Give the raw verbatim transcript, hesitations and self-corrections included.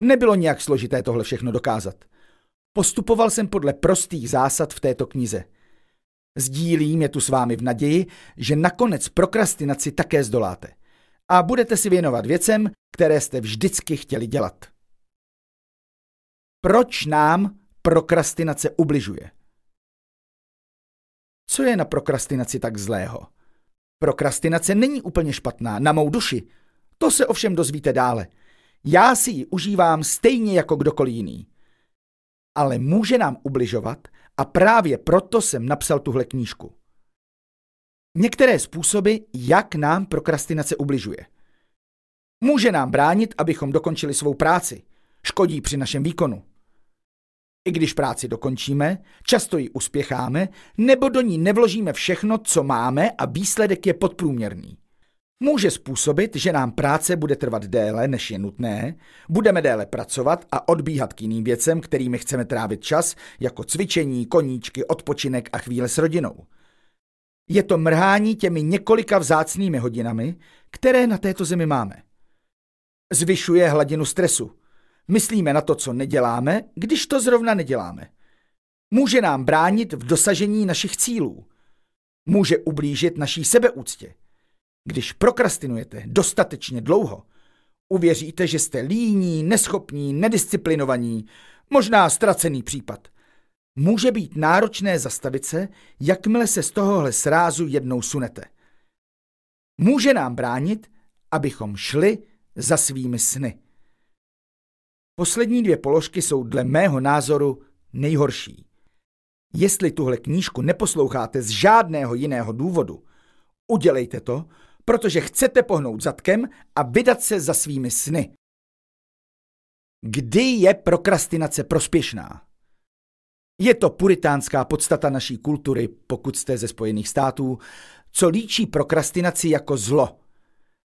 Nebylo nějak složité tohle všechno dokázat. Postupoval jsem podle prostých zásad v této knize. Sdílím je tu s vámi v naději, že nakonec prokrastinaci také zdoláte a budete si věnovat věcem, které jste vždycky chtěli dělat. Proč nám prokrastinace ubližuje? Co je na prokrastinaci tak zlého? Prokrastinace není úplně špatná, na mou duši. To se ovšem dozvíte dále. Já si ji užívám stejně jako kdokoliv jiný. Ale může nám ubližovat a právě proto jsem napsal tuhle knížku. Některé způsoby, jak nám prokrastinace ubližuje. Může nám bránit, abychom dokončili svou práci. Škodí při našem výkonu. I když práci dokončíme, často ji uspěcháme, nebo do ní nevložíme všechno, co máme a výsledek je podprůměrný. Může způsobit, že nám práce bude trvat déle, než je nutné, budeme déle pracovat a odbíhat k jiným věcem, kterými chceme trávit čas, jako cvičení, koníčky, odpočinek a chvíle s rodinou. Je to mrhání těmi několika vzácnými hodinami, které na této zemi máme. Zvyšuje hladinu stresu. Myslíme na to, co neděláme, když to zrovna neděláme. Může nám bránit v dosažení našich cílů. Může ublížit naší sebeúctě. Když prokrastinujete dostatečně dlouho, uvěříte, že jste líní, neschopní, nedisciplinovaní, možná ztracený případ. Může být náročné zastavit se, jakmile se z tohohle srázu jednou sunete. Může nám bránit, abychom šli za svými sny. Poslední dvě položky jsou dle mého názoru nejhorší. Jestli tuhle knížku neposloucháte z žádného jiného důvodu, udělejte to, protože chcete pohnout zadkem a vydat se za svými sny. Kdy je prokrastinace prospěšná? Je to puritánská podstata naší kultury, pokud jste ze Spojených států, co líčí prokrastinaci jako zlo.